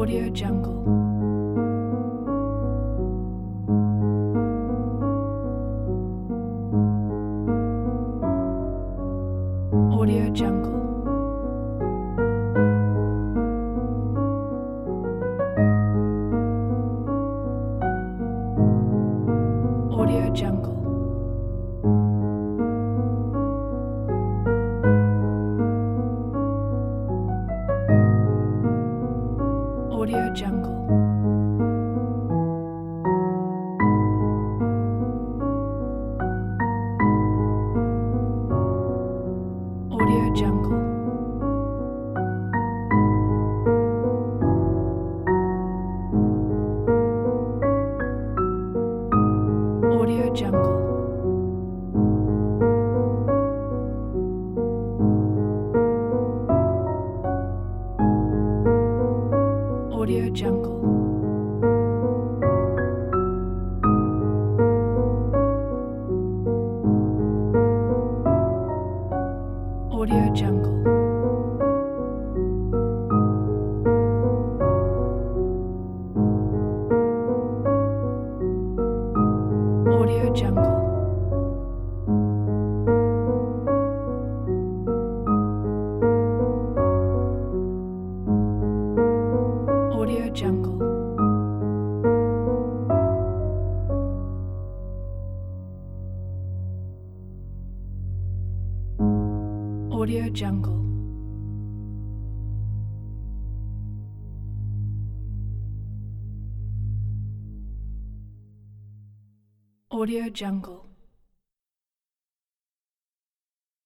Audio Jungle. Audio Jungle. Audio Jungle. Audio Jungle. Audio Jungle. Audio Jungle. Audio Jungle. Audio Jungle. Audio Jungle. Audio Jungle. Audio Jungle. Audio Jungle.